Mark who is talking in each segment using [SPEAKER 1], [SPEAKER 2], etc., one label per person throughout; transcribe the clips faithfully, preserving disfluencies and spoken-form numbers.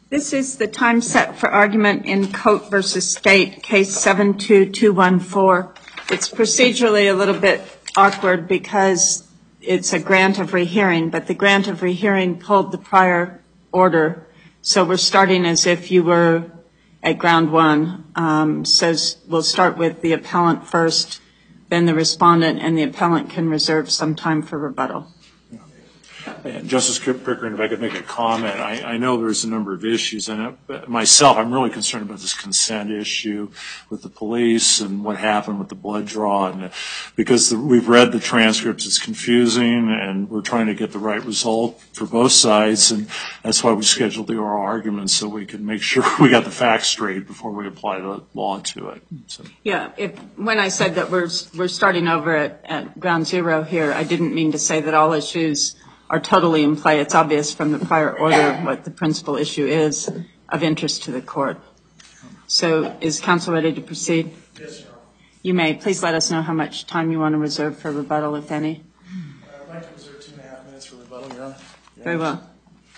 [SPEAKER 1] This is the time set for argument in Coate versus State, case seven two two one four. It's procedurally a little bit awkward because it's a grant of rehearing, but the grant of rehearing pulled the prior order. So we're starting as if you were at ground one. Um, so we'll start with the appellant first, then the respondent, and the appellant can reserve some time for rebuttal.
[SPEAKER 2] And Justice Pickering, if I could make a comment, I, I know there's a number of issues, and myself, I'm really concerned about this consent issue with the police and what happened with the blood draw, and because the, we've read the transcripts, it's confusing, and we're trying to get the right result for both sides, and that's why we scheduled the oral arguments so we could make sure we got the facts straight before we apply the law to it. So. Yeah,
[SPEAKER 1] if, when I said that we're we're starting over at, at ground zero here, I didn't mean to say that all issues are totally in play. It's obvious from the prior order what the principal issue is of interest to the court. So is counsel ready to proceed?
[SPEAKER 3] Yes, Your Honor.
[SPEAKER 1] You may. Please let us know how much time you want to reserve for rebuttal, if any.
[SPEAKER 3] Uh, I'd like to reserve two and a half minutes for rebuttal, Your Honor. Your
[SPEAKER 1] Very
[SPEAKER 3] Honor.
[SPEAKER 1] well.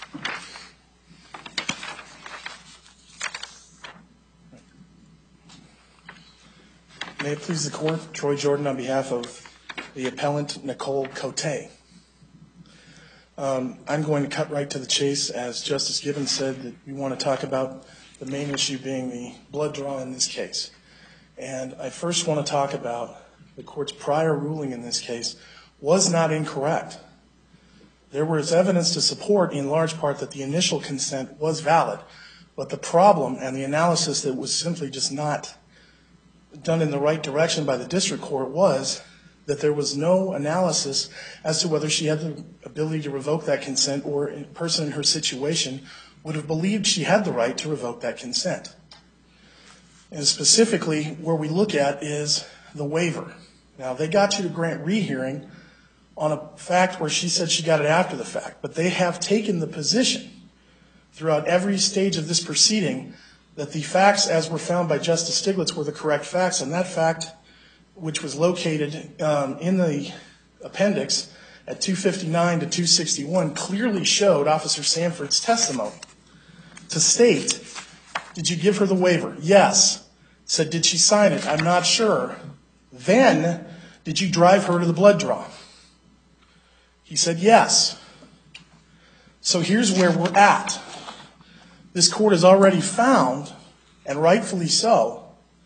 [SPEAKER 3] May it please the court, Troy Jordan on behalf of the appellant Nicole Coate. Um, I'm going to cut right to the chase. As Justice Gibbons said, that we want to talk about the main issue being the blood draw in this case. And I first want to talk about the court's prior ruling in this case was not incorrect. There was evidence to support in large part that the initial consent was valid, but the problem and the analysis that was simply just not done in the right direction by the district court was that there was no analysis as to whether she had the ability to revoke that consent or a person in her situation would have believed she had the right to revoke that consent. And specifically, where we look at is the waiver. Now, they got you to grant rehearing on a fact where she said she got it after the fact, but they have taken the position throughout every stage of this proceeding that the facts as were found by Justice Stiglitz were the correct facts, and that fact, which was located um, in the appendix at two fifty-nine to two sixty-one, clearly showed Officer Sanford's testimony to state, did you give her the waiver? Yes. Said, did she sign it? I'm not sure. Then, did you drive her to the blood draw? He said, yes. So here's where we're at. This court has already found, and rightfully so,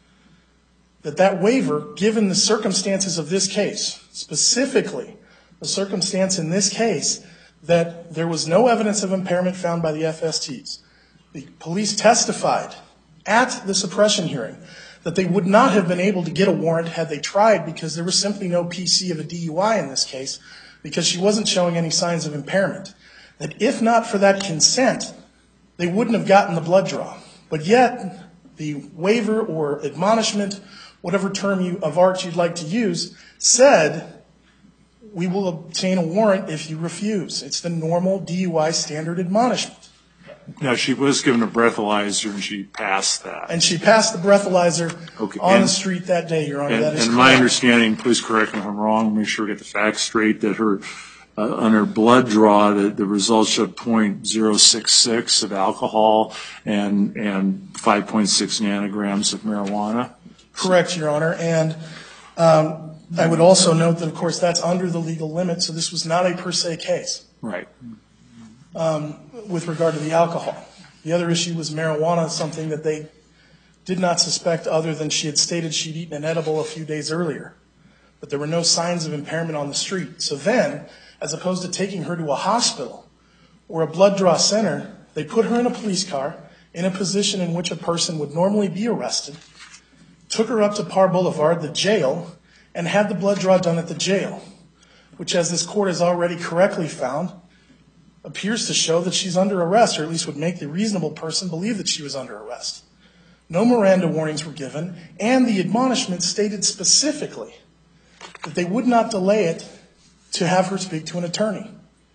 [SPEAKER 3] that that waiver, given the circumstances of this case, specifically the circumstance in this case that there was no evidence of impairment found by the F S Ts. The police testified at the suppression hearing that they would not have been able to get a warrant had they tried because there was simply no P C of a D U I in this case because she wasn't showing any signs of impairment. That if not for that consent, they wouldn't have gotten the blood draw. But yet, the waiver or admonishment, whatever term you, of art you'd like to use, said, we will obtain a warrant if you refuse. It's the normal D U I standard admonishment.
[SPEAKER 2] Now, she was given a breathalyzer, and she passed that.
[SPEAKER 3] And she passed the breathalyzer
[SPEAKER 2] okay.
[SPEAKER 3] on
[SPEAKER 2] and,
[SPEAKER 3] the street that day, Your Honor.
[SPEAKER 2] And,
[SPEAKER 3] that is
[SPEAKER 2] and
[SPEAKER 3] correct.
[SPEAKER 2] my understanding, please correct me if I'm wrong, make sure we get the facts straight, that her uh, on her blood draw, the, the results showed point zero six six of alcohol and, and five point six nanograms of marijuana.
[SPEAKER 3] Correct, Your Honor. And um, I would also note that, of course, that's under the legal limit, so this was not a per se case.
[SPEAKER 2] Right.
[SPEAKER 3] Um, with regard to the alcohol. The other issue was marijuana, something that they did not suspect other than she had stated she'd eaten an edible a few days earlier. But there were no signs of impairment on the street. So then, as opposed to taking her to a hospital or a blood draw center, they put her in a police car in a position in which a person would normally be arrested, took her up to Parr Boulevard, the jail, and had the blood draw done at the jail, which, as this court has already correctly found, appears to show that she's under arrest, or at least would make the reasonable person believe that she was under arrest. No Miranda warnings were given, and the admonishment stated specifically that they would not delay it to have her speak to an attorney.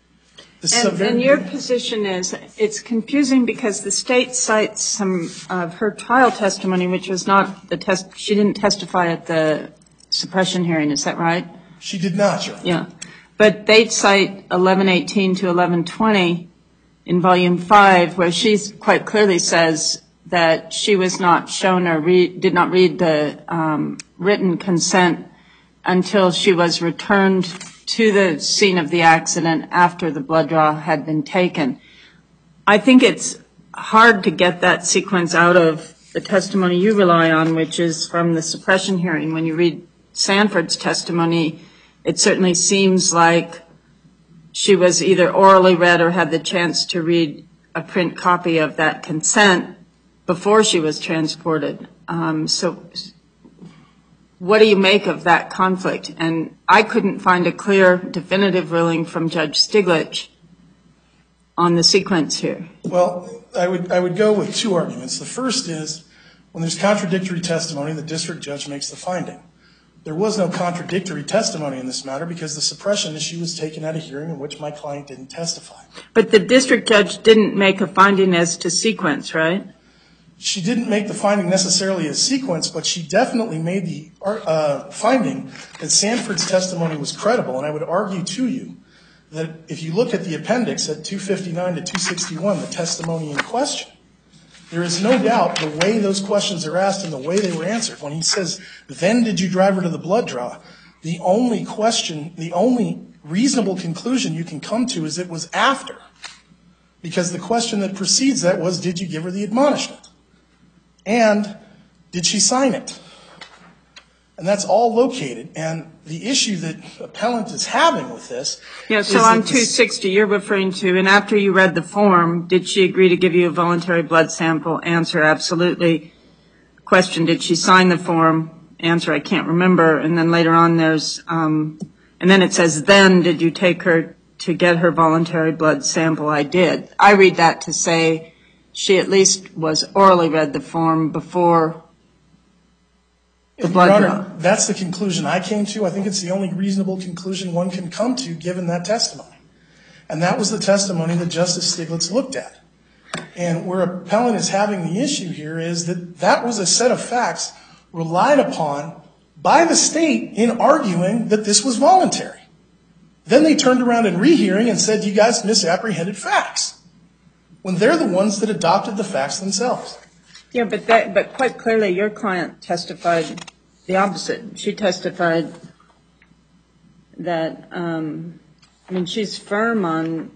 [SPEAKER 1] And, and your position is it's confusing because the state cites some of her trial testimony, which was not the test. She didn't testify at the suppression hearing. Is that right?
[SPEAKER 3] She did not, Your Honor.
[SPEAKER 1] Yeah. But they cite eleven eighteen to eleven twenty in volume five, where she quite clearly says that she was not shown or read, did not read the um, written consent until she was returned to the scene of the accident after the blood draw had been taken. I think it's hard to get that sequence out of the testimony you rely on, which is from the suppression hearing. When you read Sanford's testimony, it certainly seems like she was either orally read or had the chance to read a print copy of that consent before she was transported. Um, so what do you make of that conflict? And I couldn't find a clear, definitive ruling from Judge Stiglitz on the sequence here.
[SPEAKER 3] Well, I would, I would go with two arguments. The first is, when there's contradictory testimony, the district judge makes the finding. There was no contradictory testimony in this matter because the suppression issue was taken at a hearing in which my client didn't testify.
[SPEAKER 1] But the district judge didn't make a finding as to sequence, right?
[SPEAKER 3] She didn't make the finding necessarily as sequence, but she definitely made the uh, finding that Sanford's testimony was credible. And I would argue to you that if you look at the appendix at two fifty-nine to two sixty-one, the testimony in question, there is no doubt the way those questions are asked and the way they were answered. When he says, then did you drive her to the blood draw, the only question, the only reasonable conclusion you can come to is it was after. Because the question that precedes that was, did you give her the admonishment? And did she sign it? And that's all located. And the issue that appellant is having with this.
[SPEAKER 1] Yeah, so on two sixty, you're referring to, and after you read the form, did she agree to give you a voluntary blood sample? Answer, absolutely. Question, did she sign the form? Answer, I can't remember. And then later on there's, um, and then it says, then did you take her to get her voluntary blood sample? I did. I read that to say she at least was orally read the form before the blood
[SPEAKER 3] Your
[SPEAKER 1] draw.
[SPEAKER 3] Honor, that's the conclusion I came to. I think it's the only reasonable conclusion one can come to given that testimony. And that was the testimony that Justice Stiglitz looked at. And where appellant is having the issue here is that that was a set of facts relied upon by the state in arguing that this was voluntary. Then they turned around in rehearing and said, you guys misapprehended facts, when they're the ones that adopted the facts themselves.
[SPEAKER 1] Yeah, but that, but quite clearly your client testified the opposite. She testified that, um, I mean, she's firm on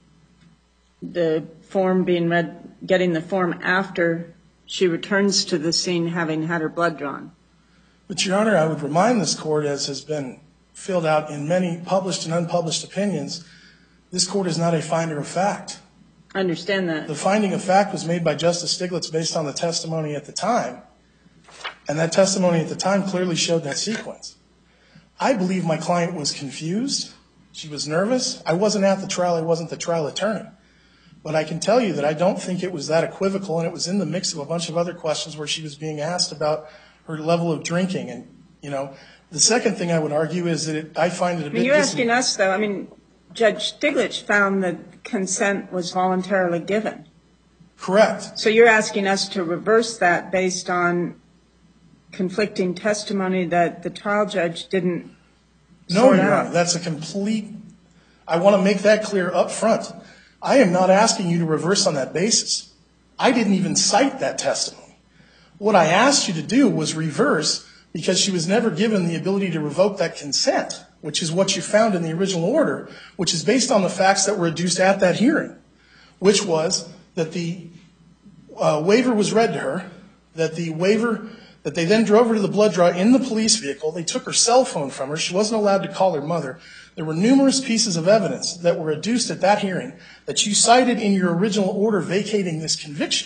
[SPEAKER 1] the form being read, getting the form after she returns to the scene having had her blood drawn.
[SPEAKER 3] But, Your Honor, I would remind this court, as has been filled out in many published and unpublished opinions, this court is not a finder of fact.
[SPEAKER 1] I understand that.
[SPEAKER 3] The finding of fact was made by Justice Stiglitz based on the testimony at the time, and that testimony at the time clearly showed that sequence. I believe my client was confused. She was nervous. I wasn't at the trial. I wasn't the trial attorney. But I can tell you that I don't think it was that equivocal, and it was in the mix of a bunch of other questions where she was being asked about her level of drinking. And, you know, the second thing I would argue is that it, I find it a bit...
[SPEAKER 1] I mean, you're asking us, though, I mean, Judge Stiglitz found that consent was voluntarily given.
[SPEAKER 3] Correct.
[SPEAKER 1] So you're asking us to reverse that based on conflicting testimony that the trial judge didn't
[SPEAKER 3] No,
[SPEAKER 1] sort
[SPEAKER 3] Your
[SPEAKER 1] out.
[SPEAKER 3] Honor, that's a complete... I want to make that clear up front. I am not asking you to reverse on that basis. I didn't even cite that testimony. What I asked you to do was reverse because she was never given the ability to revoke that consent, which is what you found in the original order, which is based on the facts that were adduced at that hearing, which was that the uh, waiver was read to her, that the waiver, that they then drove her to the blood draw in the police vehicle. They took her cell phone from her. She wasn't allowed to call her mother. There were numerous pieces of evidence that were adduced at that hearing that you cited in your original order vacating this conviction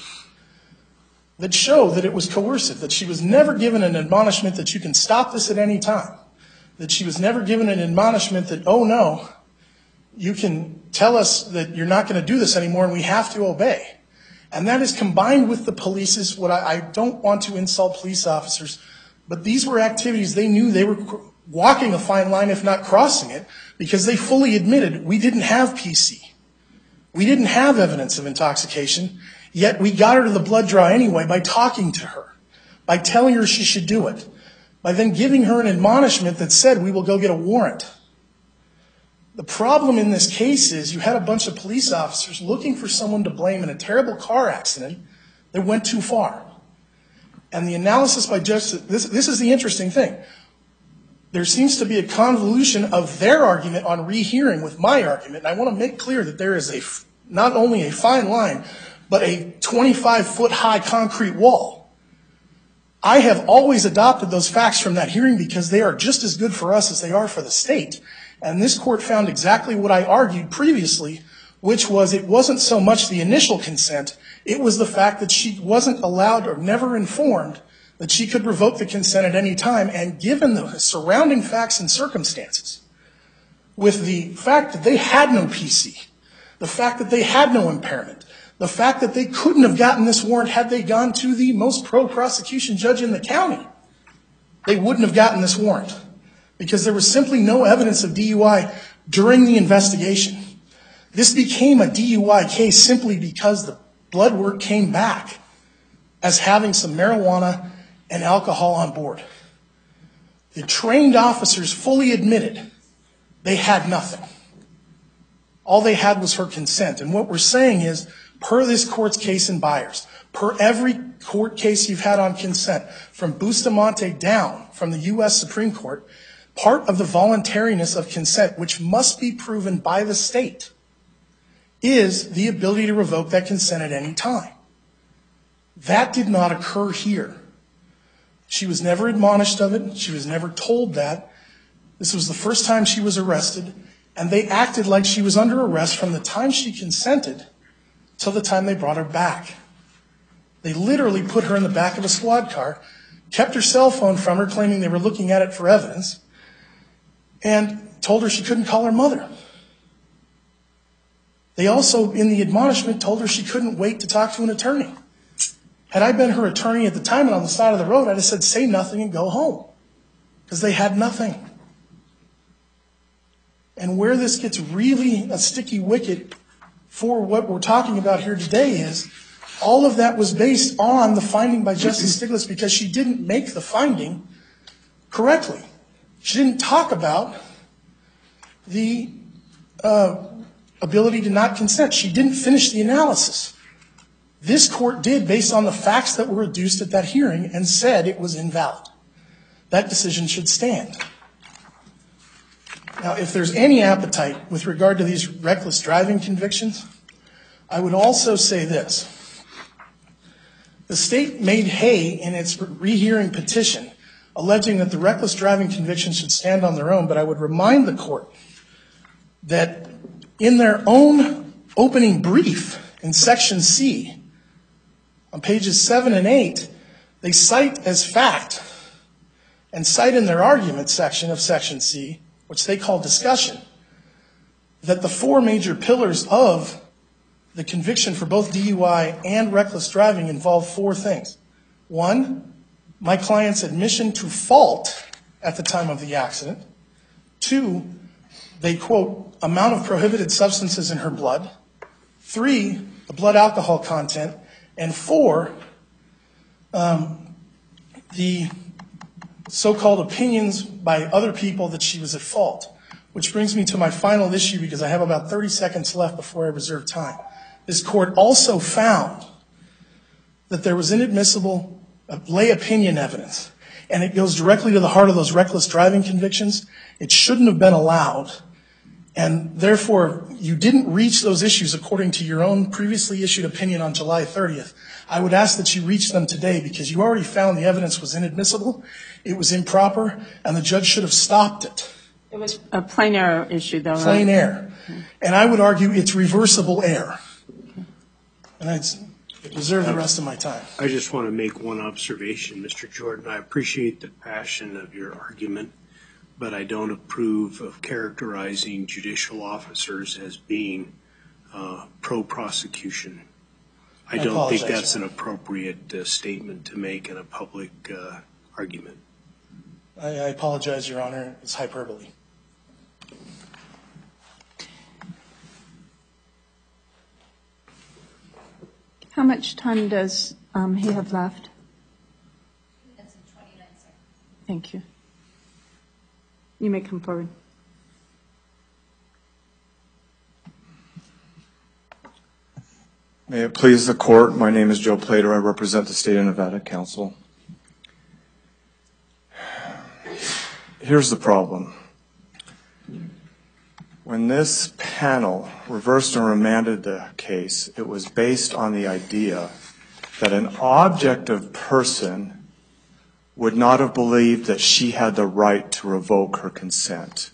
[SPEAKER 3] that show that it was coercive, that she was never given an admonishment that you can stop this at any time, that she was never given an admonishment that, oh no, you can tell us that you're not going to do this anymore and we have to obey. And that is combined with the police's, what I, I don't want to insult police officers, but these were activities they knew they were walking a fine line, if not crossing it, because they fully admitted we didn't have P C. We didn't have evidence of intoxication, yet we got her to the blood draw anyway by talking to her, by telling her she should do it, by then giving her an admonishment that said we will go get a warrant. The problem in this case is you had a bunch of police officers looking for someone to blame in a terrible car accident that went too far. And the analysis by Judge, this, this is the interesting thing. There seems to be a convolution of their argument on rehearing with my argument. And I want to make clear that there is a, not only a fine line, but a twenty-five foot high concrete wall. I have always adopted those facts from that hearing because they are just as good for us as they are for the state. And this court found exactly what I argued previously, which was it wasn't so much the initial consent, it was the fact that she wasn't allowed or never informed that she could revoke the consent at any time. And given the surrounding facts and circumstances, with the fact that they had no P C, the fact that they had no impairment, the fact that they couldn't have gotten this warrant had they gone to the most pro-prosecution judge in the county, they wouldn't have gotten this warrant because there was simply no evidence of D U I during the investigation. This became a D U I case simply because the blood work came back as having some marijuana and alcohol on board. The trained officers fully admitted they had nothing. All they had was her consent. And what we're saying is, per this court's case in Byers, per every court case you've had on consent, from Bustamante down from the U S Supreme Court, part of the voluntariness of consent, which must be proven by the state, is the ability to revoke that consent at any time. That did not occur here. She was never admonished of it. She was never told that. This was the first time she was arrested, and they acted like she was under arrest from the time she consented till the time they brought her back. They literally put her in the back of a squad car, kept her cell phone from her, claiming they were looking at it for evidence, and told her she couldn't call her mother. They also, in the admonishment, told her she couldn't wait to talk to an attorney. Had I been her attorney at the time and on the side of the road, I'd have said, say nothing and go home. Because they had nothing. And where this gets really a sticky wicket for what we're talking about here today is, all of that was based on the finding by Justice Stiglitz because she didn't make the finding correctly. She didn't talk about the uh, ability to not consent. She didn't finish the analysis. This court did based on the facts that were adduced at that hearing and said it was invalid. That decision should stand. Now, if there's any appetite with regard to these reckless driving convictions, I would also say this. The state made hay in its rehearing petition, alleging that the reckless driving convictions should stand on their own, but I would remind the court that in their own opening brief in Section C, on pages seven and eight, they cite as fact and cite in their argument section of Section C, which they call discussion, that the four major pillars of the conviction for both D U I and reckless driving involve four things. One, my client's admission to fault at the time of the accident. Two, they quote, amount of prohibited substances in her blood. Three, the blood alcohol content. And four, um, the so-called opinions by other people that she was at fault. Which brings me to my final issue because I have about thirty seconds left before I reserve time. This court also found that there was inadmissible lay opinion evidence, and it goes directly to the heart of those reckless driving convictions. It shouldn't have been allowed, and therefore you didn't reach those issues according to your own previously issued opinion on July thirtieth. I would ask that you reach them today because you already found the evidence was inadmissible, it was improper, and the judge should have stopped it.
[SPEAKER 1] It was a plain error issue, though, right?
[SPEAKER 3] Plain error. And I would argue it's reversible error. And I'd reserve the rest of my time.
[SPEAKER 4] I just want to make one observation, Mister Jordan. I appreciate the passion of your argument, but I don't approve of characterizing judicial officers as being uh, pro-prosecution. I, I don't think that's an appropriate uh, statement to make in a public uh, argument.
[SPEAKER 3] I, I apologize, Your Honor. It's hyperbole.
[SPEAKER 1] How much time does um, he have left?
[SPEAKER 5] That's in twenty-nine seconds.
[SPEAKER 1] Thank you. You may come forward.
[SPEAKER 6] May it please the court, my name is Joe Plater. I represent the State of Nevada Council. Here's the problem. When this panel reversed and remanded the case, it was based on the idea that an objective person would not have believed that she had the right to revoke her consent.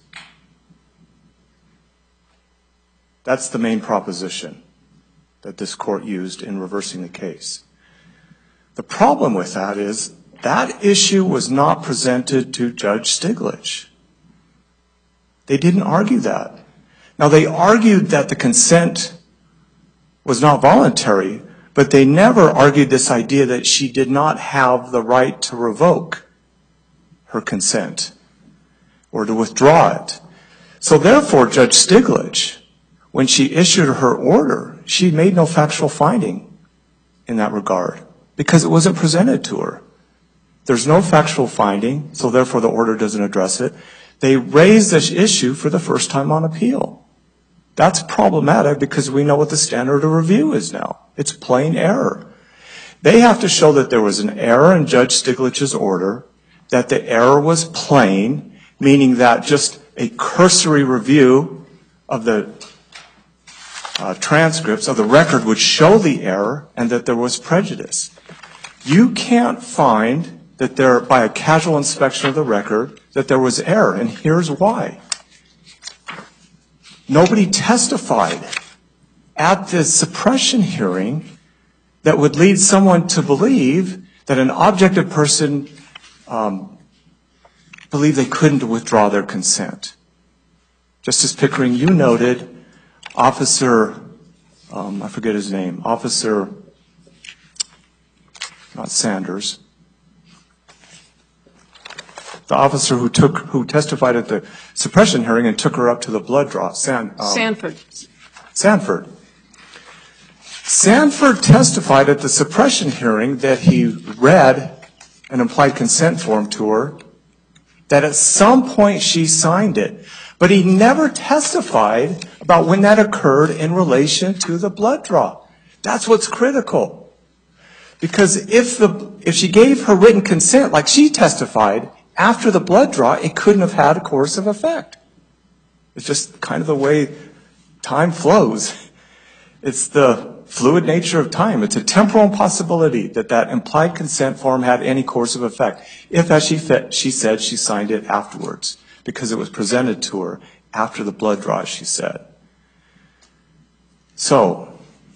[SPEAKER 6] That's the main proposition that this court used in reversing the case. The problem with that is that issue was not presented to Judge Stiglich. They didn't argue that. Now, they argued that the consent was not voluntary, but they never argued this idea that she did not have the right to revoke her consent or to withdraw it. So therefore, Judge Stiglich, when she issued her order, she made no factual finding in that regard because it wasn't presented to her. There's no factual finding, so therefore the order doesn't address it. They raised this issue for the first time on appeal. That's problematic because we know what the standard of review is now. It's plain error. They have to show that there was an error in Judge Stiglich's order, that the error was plain, meaning that just a cursory review of the uh, transcripts of the record would show the error and that there was prejudice. You can't find that there, by a casual inspection of the record, that there was error, and here's why. Nobody testified at the suppression hearing that would lead someone to believe that an objective person um, believed they couldn't withdraw their consent. Justice Pickering, you noted Officer, um, I forget his name, Officer, not Sanders, the officer who took, who testified at the suppression hearing and took her up to the blood draw, San, um,
[SPEAKER 1] Sanford.
[SPEAKER 6] Sanford. Sanford testified at the suppression hearing that he read an implied consent form to her, that at some point she signed it, but he never testified about when that occurred in relation to the blood draw. That's what's critical. Because if the, if she gave her written consent like she testified after the blood draw, it couldn't have had a coercive effect. It's just kind of the way time flows. It's the fluid nature of time. It's a temporal impossibility that that implied consent form had any coercive effect. If, as she, she said, she signed it afterwards, because it was presented to her after the blood draw, she said. So,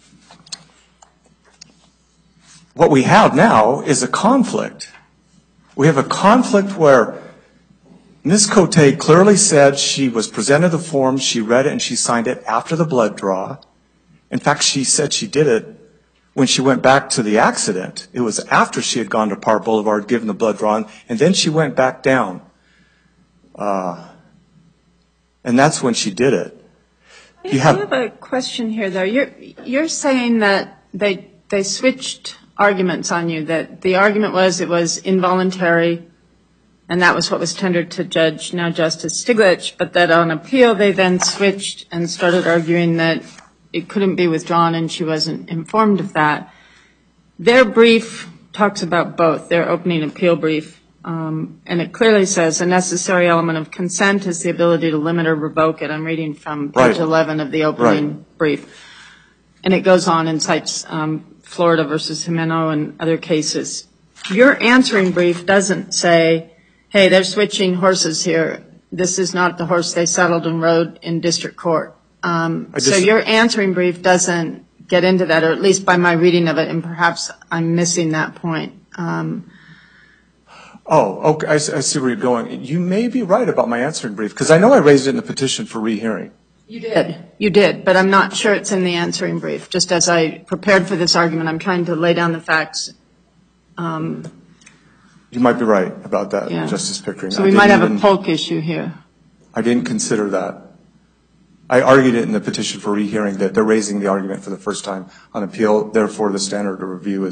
[SPEAKER 6] what we have now is a conflict. We have a conflict where Miz Cote clearly said she was presented the form, she read it, and she signed it after the blood draw. In fact, she said she did it when she went back to the accident. It was after she had gone to Park Boulevard, given the blood draw, and then she went back down. Uh, and that's when she did it. You have,
[SPEAKER 1] I have a question here, though. You're, you're saying that they, they switched arguments on you, that the argument was it was involuntary, and that was what was tendered to Judge, now Justice Stiglich, but that on appeal they then switched and started arguing that it couldn't be withdrawn and she wasn't informed of that. Their brief talks about both, their opening appeal brief, um, and it clearly says a necessary element of consent is the ability to limit or revoke it. I'm reading from page
[SPEAKER 6] right.
[SPEAKER 1] eleven of the opening
[SPEAKER 6] right.
[SPEAKER 1] brief. And it goes on and cites um, Florida versus Jimeno and other cases. Your answering brief doesn't say, hey, they're switching horses here. This is not the horse they settled and rode in district court. Um,
[SPEAKER 6] just,
[SPEAKER 1] so your answering brief doesn't get into that, or at least by my reading of it, and perhaps I'm missing that point. Um,
[SPEAKER 6] oh, okay, I, I see where you're going. You may be right about my answering brief, because I know I raised it in the petition for rehearing.
[SPEAKER 1] You did. You did, but I'm not sure it's in the answering brief. Just as I prepared for this argument, I'm trying to lay down the facts. Um,
[SPEAKER 6] you might be right about that,
[SPEAKER 1] yeah.
[SPEAKER 6] Justice Pickering.
[SPEAKER 1] So we might have even, a Polk issue here.
[SPEAKER 6] I didn't consider that. I argued it in the petition for rehearing that they're raising the argument for the first time on appeal. Therefore, the standard of review is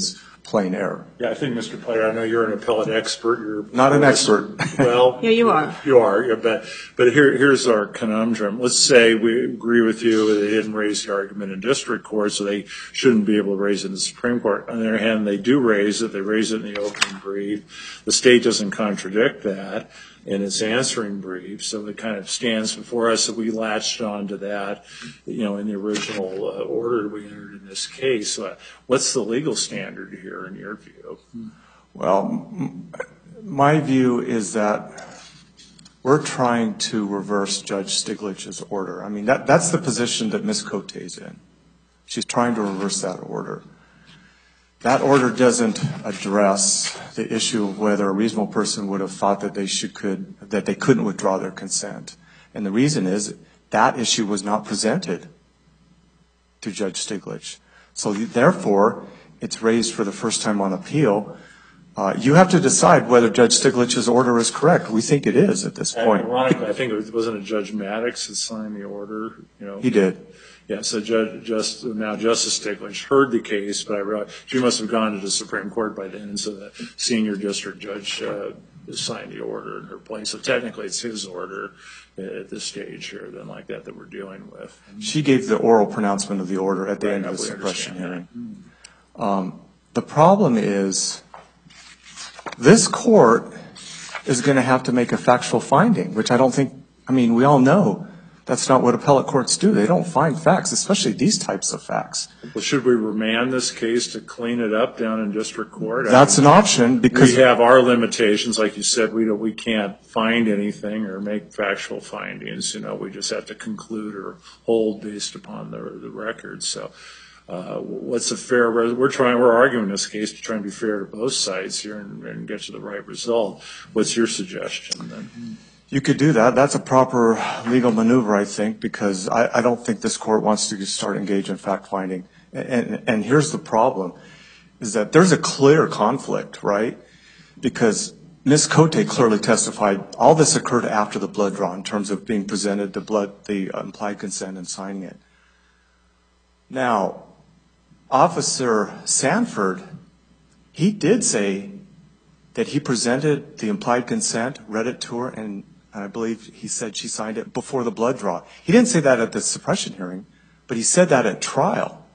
[SPEAKER 6] plain error.
[SPEAKER 2] Yeah, I think, Mister Player, I know you're an appellate expert. You're
[SPEAKER 6] Not an expert.
[SPEAKER 2] Well,
[SPEAKER 1] Yeah, you are.
[SPEAKER 2] You are, yeah, but, but here, here's our conundrum. Let's say we agree with you that they didn't raise the argument in district court, so they shouldn't be able to raise it in the Supreme Court. On the other hand, they do raise it. They raise it in the opening brief. The state doesn't contradict that in its answering brief, so it kind of stands before us that we latched on to that, you know, in the original uh, order we entered in this case. Uh, what's the legal standard here in your view?
[SPEAKER 6] Well, m- my view is that we're trying to reverse Judge Stiglitz's order. I mean, that, that's the position that Miz Cote's in. She's trying to reverse that order. That order doesn't address the issue of whether a reasonable person would have thought that they should could that they couldn't withdraw their consent. And the reason is that issue was not presented to Judge Stiglitz. So therefore, it's raised for the first time on appeal. Uh, you have to decide whether Judge Stiglitz's order is correct. We think it is at this point.
[SPEAKER 2] Ironically, I think it was, wasn't it Judge Maddox that signed the order? You know,
[SPEAKER 6] he did.
[SPEAKER 2] Yeah, so Judge, just, now Justice Stiglitz heard the case, but I realized she must have gone to the Supreme Court by then, and so the senior district judge uh, signed the order in her place. So technically it's his order at this stage here, then like that, that we're dealing with.
[SPEAKER 6] She gave the oral pronouncement of the order at the
[SPEAKER 2] Right,
[SPEAKER 6] end of the
[SPEAKER 2] we
[SPEAKER 6] suppression
[SPEAKER 2] understand
[SPEAKER 6] hearing. Um, the problem is this court is going to have to make a factual finding, which I don't think, I mean, we all know that's not what appellate courts do. They don't find facts, especially these types of facts.
[SPEAKER 2] Well, should we remand this case to clean it up down in district court?
[SPEAKER 6] That's an option because
[SPEAKER 2] we have our limitations. Like you said, we don't, we can't find anything or make factual findings. You know, we just have to conclude or hold based upon the, the record. So uh, what's a fair, we're trying, we're arguing this case to try and be fair to both sides here and, and get to the right result. What's your suggestion then?
[SPEAKER 6] You could do that. That's a proper legal maneuver, I think, because I, I don't think this court wants to start engaging in fact-finding. And, and, and here's the problem, is that there's a clear conflict, right? Because Miz Cote clearly testified all this occurred after the blood draw in terms of being presented the blood, the implied consent and signing it. Now, Officer Sanford, he did say that he presented the implied consent, read it to her, and I believe he said she signed it before the blood draw. He didn't say that at the suppression hearing, but he said that at trial.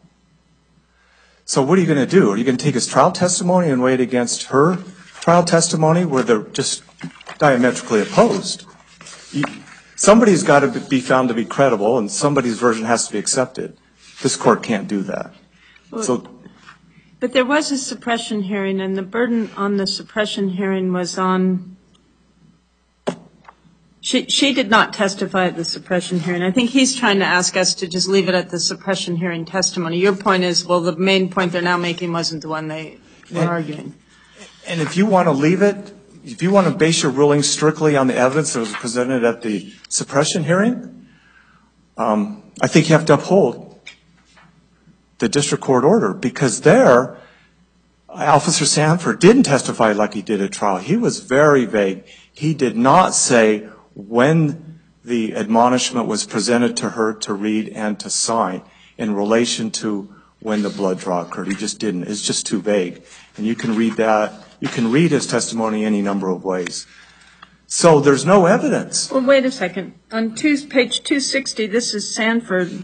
[SPEAKER 6] So what are you going to do? Are you going to take his trial testimony and weigh it against her trial testimony where they're just diametrically opposed? Somebody's got to be found to be credible, and somebody's version has to be accepted. This court can't do that.
[SPEAKER 1] Well,
[SPEAKER 6] so.
[SPEAKER 1] But there was a suppression hearing, and the burden on the suppression hearing was on, she, she did not testify at the suppression hearing. I think he's trying to ask us to just leave it at the suppression hearing testimony. Your point is, well, the main point they're now making wasn't the one they were
[SPEAKER 6] and,
[SPEAKER 1] arguing.
[SPEAKER 6] And if you want to leave it, if you want to base your ruling strictly on the evidence that was presented at the suppression hearing, um, I think you have to uphold the district court order, because there, Officer Sanford didn't testify like he did at trial. He was very vague. He did not say when the admonishment was presented to her to read and to sign in relation to when the blood draw occurred. He just didn't. It's just too vague. And you can read that. You can read his testimony any number of ways. So there's no evidence.
[SPEAKER 1] Well, wait a second. On two, page two sixty, this is Sanford.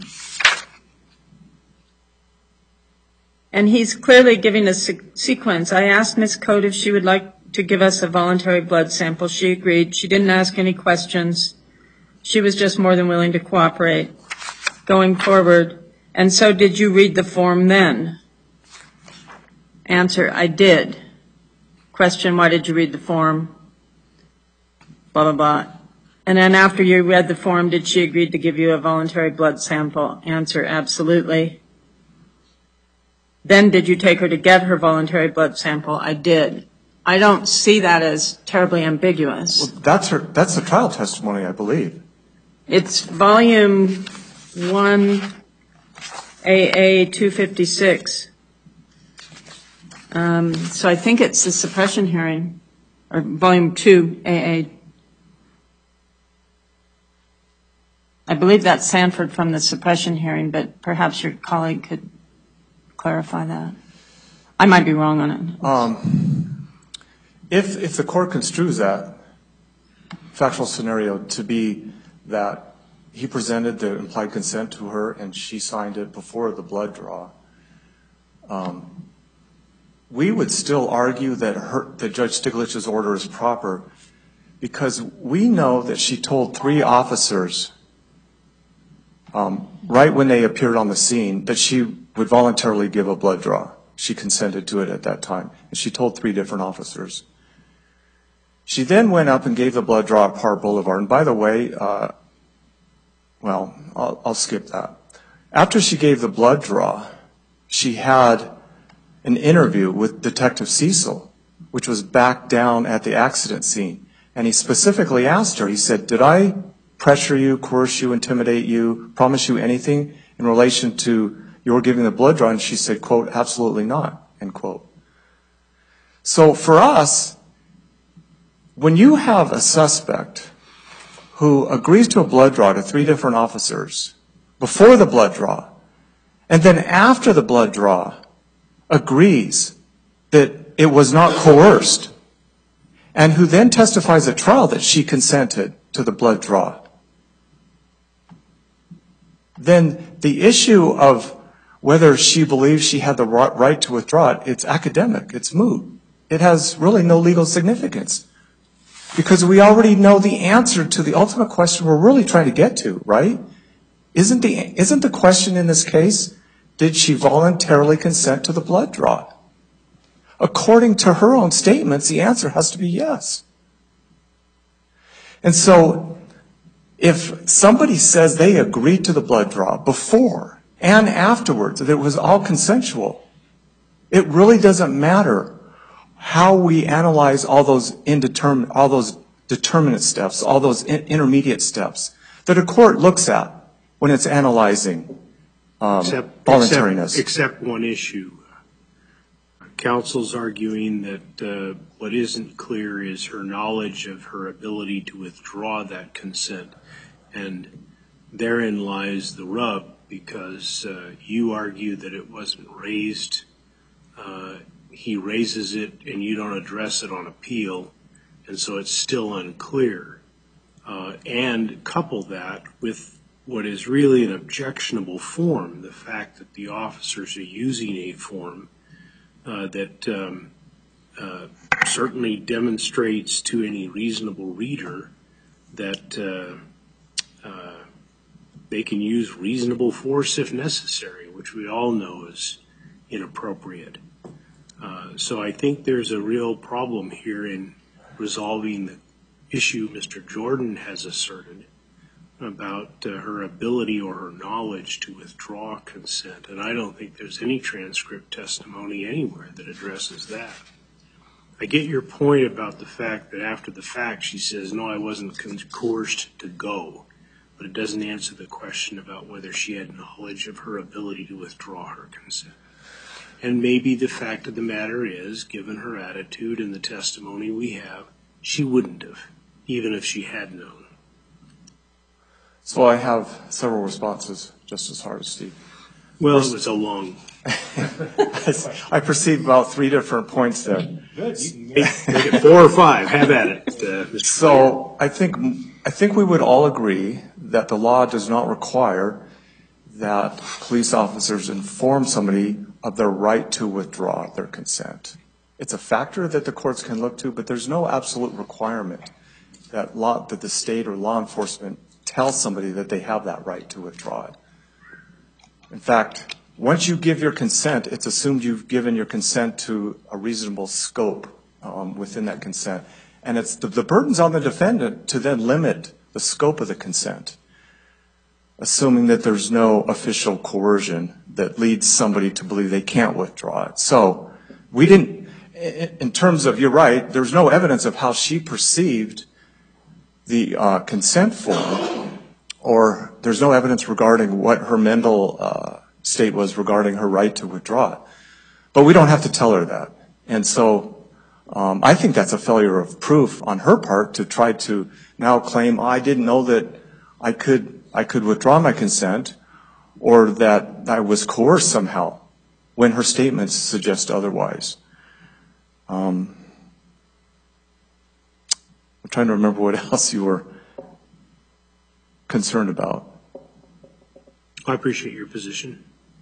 [SPEAKER 1] And he's clearly giving a se- sequence. I asked Miz Cote if she would like to give us a voluntary blood sample. She agreed. She didn't ask any questions. She was just more than willing to cooperate. Going forward, and so did you read the form then? Answer, I did. Question, why did you read the form? Blah, blah, blah. And then after you read the form, did she agree to give you a voluntary blood sample? Answer, absolutely. Then did you take her to get her voluntary blood sample? I did. I don't see that as terribly ambiguous.
[SPEAKER 6] Well, that's her. That's the trial testimony, I believe.
[SPEAKER 1] It's volume one, A A two fifty-six. Um, so I think it's the suppression hearing, or volume two, A A. I believe that's Sanford from the suppression hearing, but perhaps your colleague could clarify that. I might be wrong on it.
[SPEAKER 6] Um, if, if the court construes that factual scenario to be that he presented the implied consent to her and she signed it before the blood draw, um, we would still argue that, her, that Judge Stiglitz's order is proper because we know that she told three officers um, right when they appeared on the scene that she would voluntarily give a blood draw. She consented to it at that time. And she told three different officers. She then went up and gave the blood draw at Parr Boulevard. And by the way, uh, well, I'll, I'll skip that. After she gave the blood draw, she had an interview with Detective Cecil, which was back down at the accident scene. And he specifically asked her, he said, did I pressure you, coerce you, intimidate you, promise you anything in relation to your giving the blood draw? And she said, quote, absolutely not, end quote. So for us, when you have a suspect who agrees to a blood draw to three different officers before the blood draw, and then after the blood draw agrees that it was not coerced, and who then testifies at trial that she consented to the blood draw, then the issue of whether she believes she had the right to withdraw it, it's academic, it's moot. It has really no legal significance. Because we already know the answer to the ultimate question we're really trying to get to, right? Isn't the, isn't the question in this case, did she voluntarily consent to the blood draw? According to her own statements, the answer has to be yes. And so, if somebody says they agreed to the blood draw before and afterwards, that it was all consensual, it really doesn't matter how we analyze all those indeterminate, all those determinate steps, all those in intermediate steps that a court looks at when it's analyzing um,
[SPEAKER 4] except,
[SPEAKER 6] voluntariness.
[SPEAKER 4] Except, except one issue. Counsel's arguing that uh, what isn't clear is her knowledge of her ability to withdraw that consent. And therein lies the rub, because uh, you argue that it wasn't raised. Uh, he raises it and you don't address it on appeal, and so it's still unclear. Uh, and couple that with what is really an objectionable form, the fact that the officers are using a form uh, that um, uh, certainly demonstrates to any reasonable reader that uh, uh, they can use reasonable force if necessary, which we all know is inappropriate. Uh, so I think there's a real problem here in resolving the issue Mister Jordan has asserted about uh, her ability or her knowledge to withdraw consent. And I don't think there's any transcript testimony anywhere that addresses that. I get your point about the fact that after the fact she says, no, I wasn't coerced to go, but it doesn't answer the question about whether she had knowledge of her ability to withdraw her consent. And maybe the fact of the matter is, given her attitude and the testimony we have, she wouldn't have, even if she had known.
[SPEAKER 6] So I have several responses, just as hard as Steve.
[SPEAKER 4] Well, it was a long...
[SPEAKER 6] I perceived about three different points there.
[SPEAKER 4] Good. You can make, make it four or five. Have at it, uh, Mister
[SPEAKER 6] So I think, I think we would all agree that the law does not require that police officers inform somebody of their right to withdraw their consent. It's a factor that the courts can look to, but there's no absolute requirement that law, that the state or law enforcement tell somebody that they have that right to withdraw it. In fact, once you give your consent, it's assumed you've given your consent to a reasonable scope um, within that consent. And it's the, the burden's on the defendant to then limit the scope of the consent, assuming that there's no official coercion that leads somebody to believe they can't withdraw it. So we didn't, in terms of, you're right, there's no evidence of how she perceived the uh, consent form, or there's no evidence regarding what her mental uh, state was regarding her right to withdraw it. But we don't have to tell her that. And so um, I think that's a failure of proof on her part to try to now claim, oh, I didn't know that I could I could withdraw my consent, or that I was coerced somehow. when her statements suggest otherwise. Um, I'm trying to remember what else you were concerned about.
[SPEAKER 4] I appreciate your position.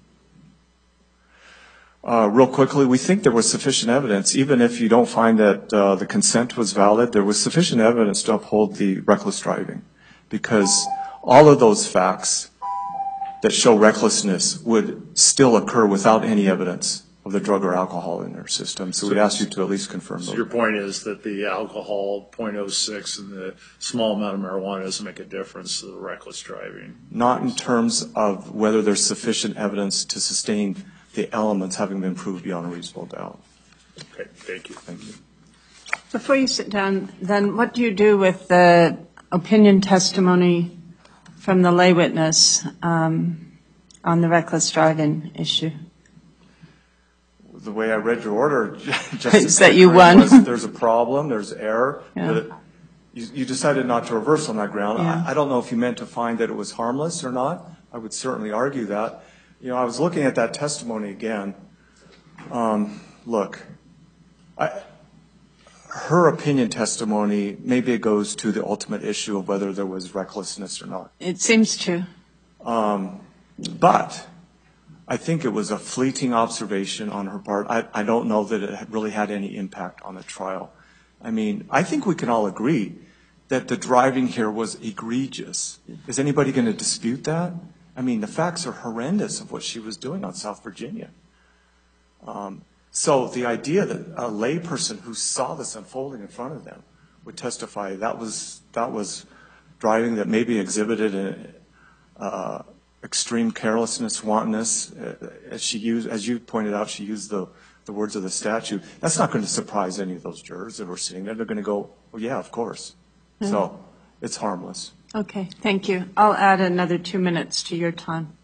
[SPEAKER 6] Uh, real quickly, we think there was sufficient evidence, even if you don't find that uh, the consent was valid, there was sufficient evidence to uphold the reckless driving, because all of those facts that show recklessness would still occur without any evidence of the drug or alcohol in their system. So, so we ask you to at least confirm
[SPEAKER 2] so
[SPEAKER 6] those.
[SPEAKER 2] Your point is that the alcohol, zero point zero six, and the small amount of marijuana doesn't make a difference to the reckless driving?
[SPEAKER 6] Not in terms of whether there's sufficient evidence to sustain the elements having been proved beyond a reasonable doubt.
[SPEAKER 2] Okay, thank you.
[SPEAKER 6] Thank you.
[SPEAKER 1] Before you sit down, then what do you do with the opinion testimony from the lay witness um, on the reckless driving issue?
[SPEAKER 6] The way I read your order, Justice,
[SPEAKER 1] that you won.
[SPEAKER 6] Was there's a problem, there's error.
[SPEAKER 1] Yeah.
[SPEAKER 6] But you, you decided not to reverse on that ground.
[SPEAKER 1] Yeah.
[SPEAKER 6] I, I don't know if you meant to find that it was harmless or not. I would certainly argue that. You know, I was looking at that testimony again. Um, look, I, her opinion testimony, maybe it goes to the ultimate issue of whether there was recklessness or not.
[SPEAKER 1] It seems to.
[SPEAKER 6] Um, but I think it was a fleeting observation on her part. I, I don't know that it really had any impact on the trial. I mean, I think we can all agree that the driving here was egregious. Is anybody going to dispute that? I mean, the facts are horrendous of what she was doing on South Virginia. Um, so the idea that a layperson who saw this unfolding in front of them would testify that was that was driving that maybe exhibited an uh, extreme carelessness, wantonness, uh, as she used, as you pointed out, she used the the words of the statute. That's not going to surprise any of those jurors that were sitting there. They're going to go, well, yeah, of course. Mm-hmm. So it's harmless.
[SPEAKER 1] Okay, thank you. I'll add another two minutes to your time.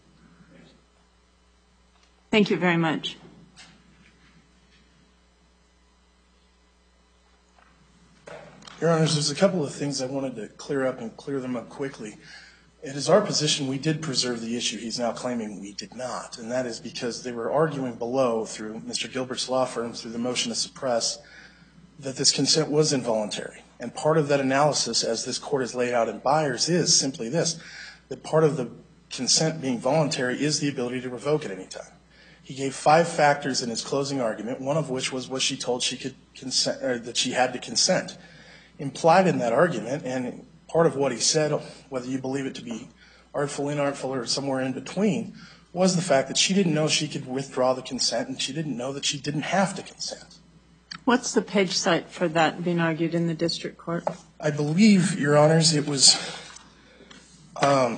[SPEAKER 1] Thank you very much.
[SPEAKER 3] Your Honors, there's a couple of things I wanted to clear up and clear them up quickly. It is our position we did preserve the issue. He's now claiming we did not, and that is because they were arguing below through Mister Gilbert's law firm, through the motion to suppress, that this consent was involuntary. And part of that analysis, as this court has laid out in Byers, is simply this, that part of the consent being voluntary is the ability to revoke at any time. He gave five factors in his closing argument, one of which was was she told she could consent, or that she had to consent. Implied in that argument, and part of what he said, whether you believe it to be artful, inartful, or somewhere in between, was the fact that she didn't know she could withdraw the consent, and she didn't know that she didn't have to consent.
[SPEAKER 1] What's the page site for that being argued in the district court?
[SPEAKER 3] I believe, Your Honors, it was um,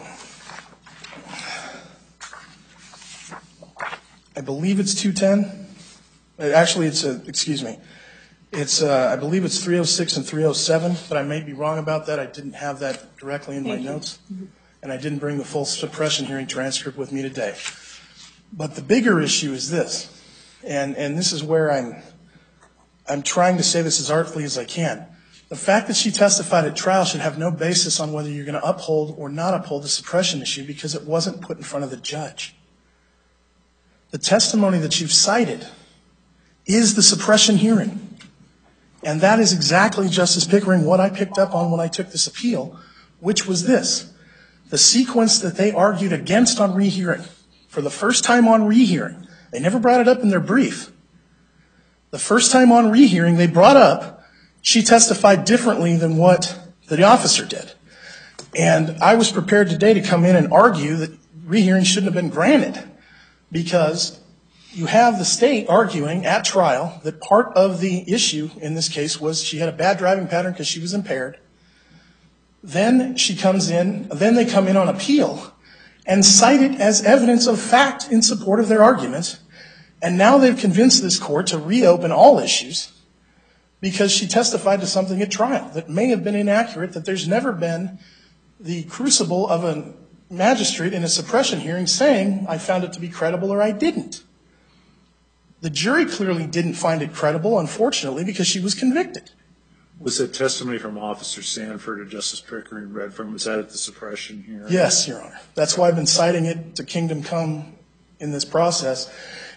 [SPEAKER 3] I believe it's two ten. Actually, it's a, excuse me. It's, uh, I believe it's three oh six and three oh seven, but I may be wrong about that. I didn't have that directly in my notes, and I didn't bring the full suppression hearing transcript with me today. But the bigger issue is this, and, and this is where I'm, I'm trying to say this as artfully as I can. The fact that she testified at trial should have no basis on whether you're going to uphold or not uphold the suppression issue, because it wasn't put in front of the judge. The testimony that you've cited is the suppression hearing. And that is exactly, Justice Pickering, what I picked up on when I took this appeal, which was this. The sequence that they argued against on rehearing, for the first time on rehearing, they never brought it up in their brief. The first time on rehearing, they brought up she testified differently than what the officer did. And I was prepared today to come in and argue that rehearing shouldn't have been granted, because you have the state arguing at trial that part of the issue in this case was she had a bad driving pattern because she was impaired. Then she comes in, then they come in on appeal and cite it as evidence of fact in support of their argument. And now they've convinced this court to reopen all issues because she testified to something at trial that may have been inaccurate, that there's never been the crucible of a magistrate in a suppression hearing saying, I found it to be credible or I didn't. The jury clearly didn't find it credible, unfortunately, because she was convicted.
[SPEAKER 2] Was it testimony from Officer Sanford or Justice Pickering read from? Was that at the suppression hearing?
[SPEAKER 3] Yes, Your Honor. That's why I've been citing it to Kingdom Come in this process.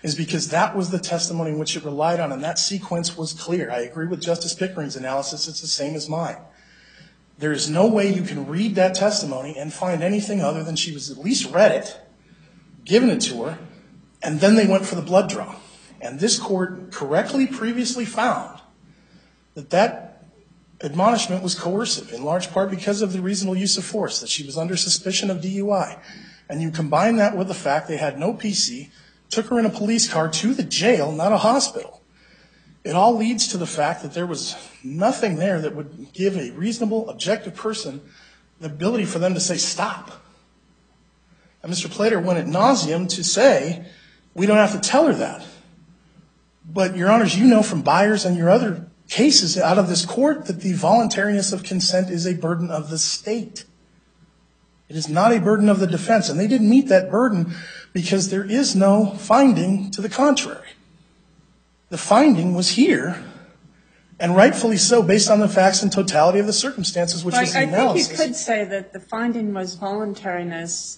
[SPEAKER 3] is because that was the testimony in which it relied on, and that sequence was clear. I agree with Justice Pickering's analysis. It's the same as mine. There is no way you can read that testimony and find anything other than she was at least read it, given it to her, and then they went for the blood draw. And this court correctly previously found that that admonishment was coercive, in large part because of the reasonable use of force, that she was under suspicion of D U I. And you combine that with the fact they had no P C, took her in a police car to the jail, not a hospital. It all leads to the fact that there was nothing there that would give a reasonable, objective person the ability for them to say, stop. And Mister Plater went ad nauseum to say, we don't have to tell her that. But, Your Honors, you know from Byers and your other cases out of this court that the voluntariness of consent is a burden of the state. It is not a burden of the defense. And they didn't meet that burden because there is no finding to the contrary. The finding was here, and rightfully so, based on the facts and totality of the circumstances, which was the analysis.
[SPEAKER 1] I think you could say that the finding was voluntariness,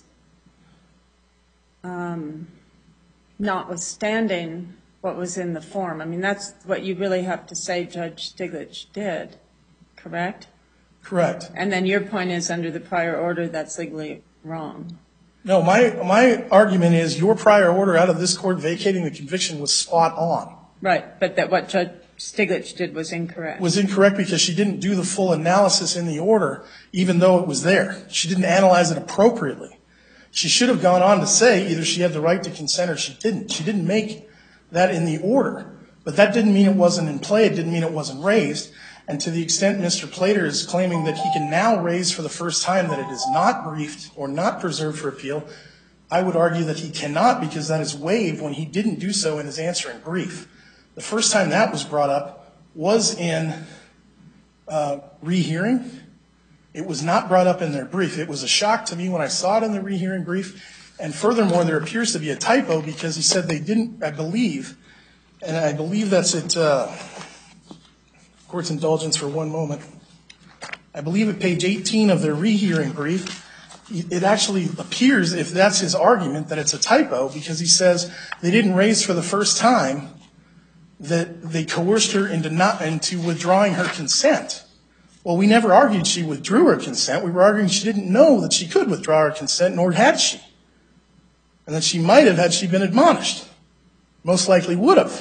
[SPEAKER 1] um, notwithstanding what was in the form. I mean, that's what you really have to say Judge Stiglitz did, correct?
[SPEAKER 3] Correct.
[SPEAKER 1] And then your point is, under the prior order, that's legally wrong.
[SPEAKER 3] No, my, my argument is your prior order out of this court vacating the conviction was spot on.
[SPEAKER 1] Right, but that what Judge Stiglitz did was incorrect.
[SPEAKER 3] Was incorrect because she didn't do the full analysis in the order, even though it was there. She didn't analyze it appropriately. She should have gone on to say either she had the right to consent or she didn't. She didn't make that in the order. But that didn't mean it wasn't in play. It didn't mean it wasn't raised. And to the extent Mister Plater is claiming that he can now raise for the first time that it is not briefed or not preserved for appeal, I would argue that he cannot, because that is waived when he didn't do so in his answering brief. The first time that was brought up was in uh, rehearing. It was not brought up in their brief. It was a shock to me when I saw it in the rehearing brief. And furthermore, there appears to be a typo because he said they didn't, I believe, and I believe that's at uh, court's indulgence for one moment. I believe at page eighteen of their rehearing brief, it actually appears, if that's his argument, that it's a typo because he says they didn't raise for the first time that they coerced her into not into withdrawing her consent. Well, we never argued she withdrew her consent. We were arguing she didn't know that she could withdraw her consent, nor had she. And that she might have had she been admonished. Most likely would have.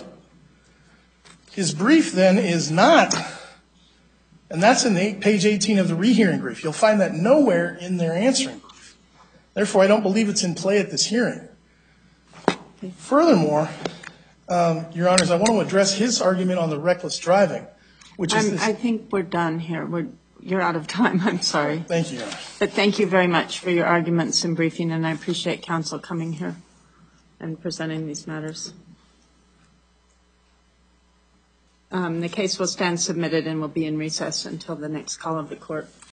[SPEAKER 3] His brief then is not, and that's in the page eighteen of the rehearing brief. You'll find that nowhere in their answering brief. Therefore, I don't believe it's in play at this hearing. Furthermore, Um, Your Honors, I want to address his argument on the reckless driving, which is this.
[SPEAKER 1] I think we're done here. We're, you're out of time. I'm sorry.
[SPEAKER 3] Thank you, Your Honor.
[SPEAKER 1] But thank you very much for your arguments and briefing, and I appreciate counsel coming here and presenting these matters. Um, the case will stand submitted and will be in recess until the next call of the court.